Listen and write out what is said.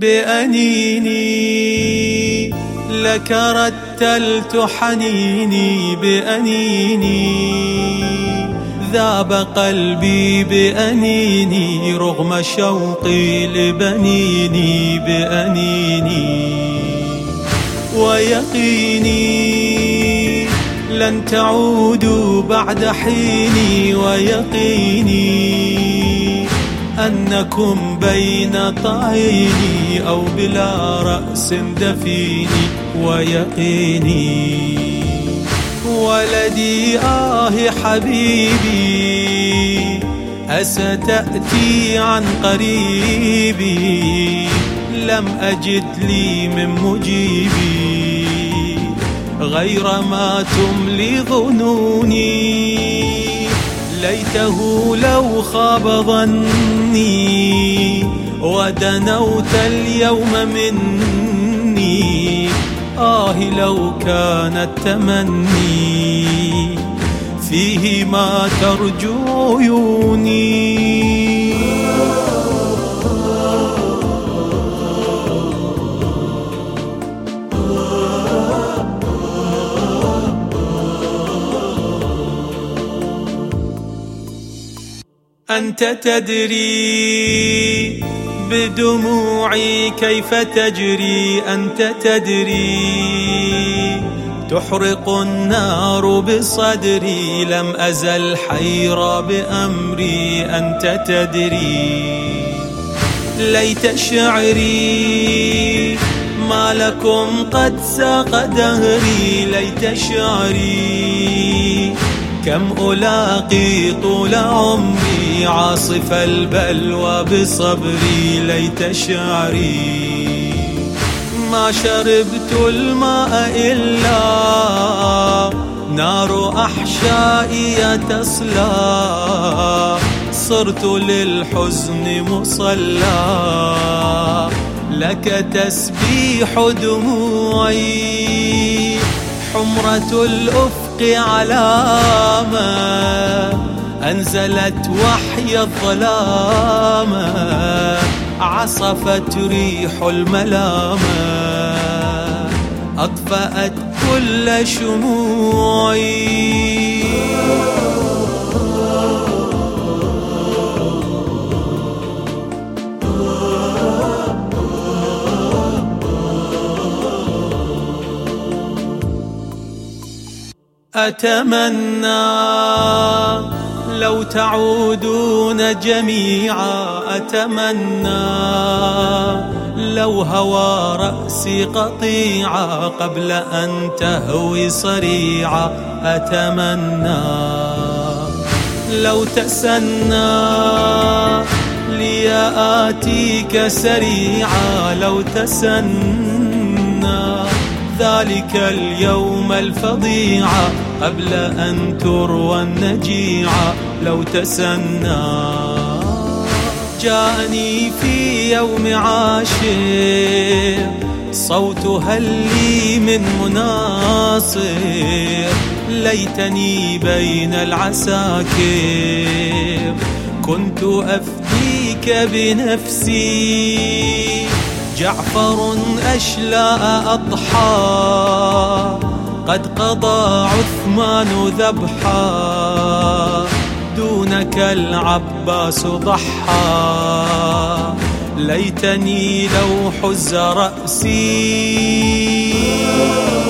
بأنيني لك رتلت حنيني بأنيني ذاب قلبي بأنيني رغم شوقي لبنيني بأنيني ويقيني لن تعودوا بعد حيني ويقيني أنكم بين طعيني أو بلا رأس دفيني ويقيني ولدي حبيبي أستأتي عن قريبي لم أجد لي من مجيبي غير ما تملي ظنوني ليته لو خاب ظني ودنوت اليوم مني لو كان التمني فيه ما ترجو عيوني أنت تدري بدموعي كيف تجري أنت تدري تحرق النار بصدري لم أزل حيرى بأمري أنت تدري ليت شعري ما لكم قد ساق دهري ليت شعري كم ألاقي طول عمري عاصف البلوى بصبري ليت شعري ما شربت الماء إلا نار أحشائي تصلى صرت للحزن مصلى لك تسبيح دموعي حمرة الأفق علامة أنزلت وحي الظلامة عصفت ريح الملامة أطفأت كل شموعي أتمنى لو تعودون جميعا أتمنى لو هوى رأسي قطيعا قبل أن تهوي صريعا أتمنى لو تسنى لي آتيك سريعا لو تسنى ذلك اليوم الفظيع قبل أن تروى النجيع لو تسنى جاءني في يوم عاشر صوت هل لي من مناصر ليتني بين العساكر كنت أفديك بنفسي جعفر أشلاء أضحى قد قضى عثمان ذبحا دونك العباس ضحى ليتني لو حز رأسي